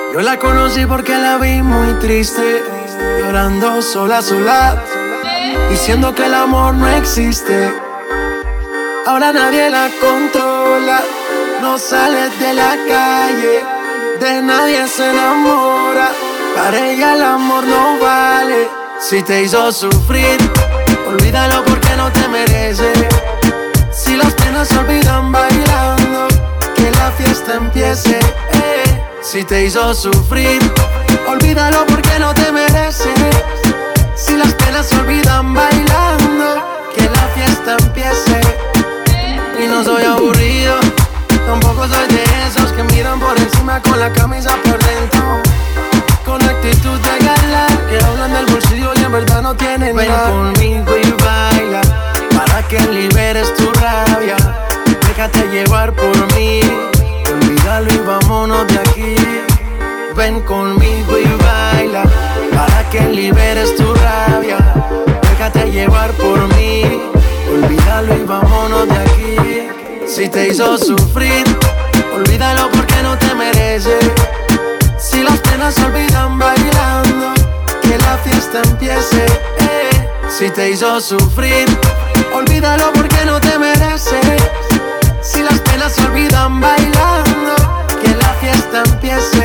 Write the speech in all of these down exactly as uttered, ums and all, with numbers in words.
Yo la conocí porque la vi muy triste, llorando sola, sola, diciendo que el amor no existe. Ahora nadie la controla, no sale de la calle, de nadie se enamora. Para ella el amor no vale. Si te hizo sufrir, olvídalo porque no te merece. Si las penas se olvidan bailando, que la fiesta empiece. eh. Si te hizo sufrir, olvídalo porque no te merece. Si las penas se olvidan bailando, que la fiesta empiece. Y no soy aburrido, tampoco soy de esos que miran por encima con la camisa por dentro, con actitud de galán, que hablan del bolsillo y en verdad no tienen nada. Ven conmigo y baila, para que liberes tu rabia. Déjate llevar por mí, olvídalo y vámonos de aquí. Ven conmigo y baila, para que liberes tu rabia. Déjate llevar por mí, olvídalo y vámonos de aquí. Si te hizo sufrir, olvídalo porque no te merece. Si las penas se olvidan bailando, que la fiesta empiece. eh. Si te hizo sufrir, olvídalo porque no te merece. Si las penas se olvidan bailando, que la fiesta empiece.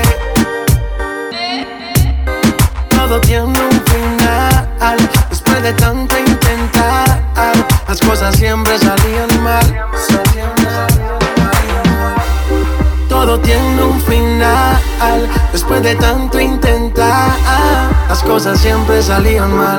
Todo tiene un final, después de tanto intentar, las cosas siempre salían mal. Todo tiene un final, después de tanto intentar, las cosas siempre salían mal.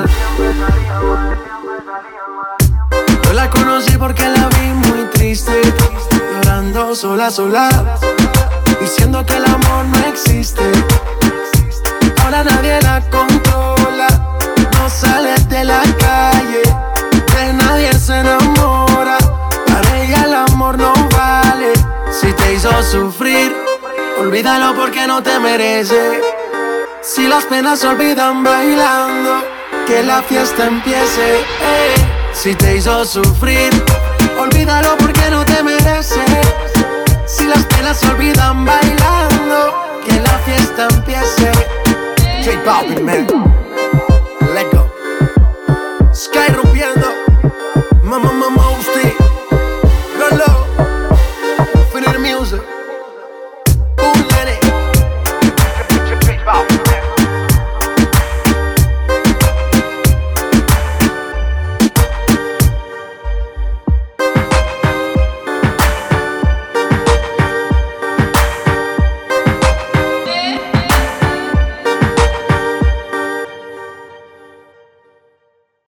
Yo la conocí porque la vi muy triste, llorando sola, sola, diciendo que el amor no existe. Ahora nadie la controla, no sale de la calle, de nadie se enamora. Para ella el amor no vale. Si te hizo sufrir, olvídalo porque no te merece. Si las penas se olvidan bailando, que la fiesta empiece. eh. Si te hizo sufrir, olvídalo porque no te merece. Si las penas se olvidan bailando,